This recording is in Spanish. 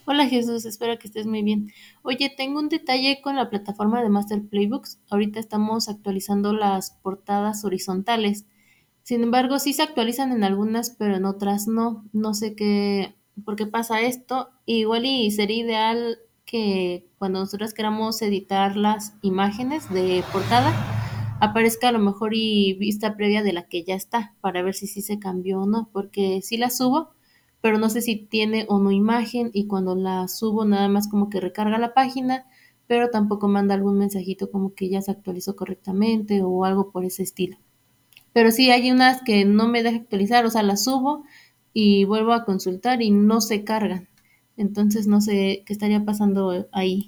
Hola Jesús, espero que estés muy bien. Oye, tengo un detalle con la plataforma de Master Playbooks. Ahorita estamos actualizando las portadas horizontales. Sin embargo, sí se actualizan en algunas, pero en otras no. No sé por qué pasa esto. Igual y sería ideal que cuando nosotros queramos editar las imágenes de portada, aparezca a lo mejor y vista previa de la que ya está, para ver si sí se cambió o no, porque sí la subo, pero no sé si tiene o no imagen y cuando la subo nada más como que recarga la página, pero tampoco manda algún mensajito como que ya se actualizó correctamente o algo por ese estilo. Pero sí hay unas que no me deja actualizar, o sea, las subo y vuelvo a consultar y no se cargan. Entonces no sé qué estaría pasando ahí.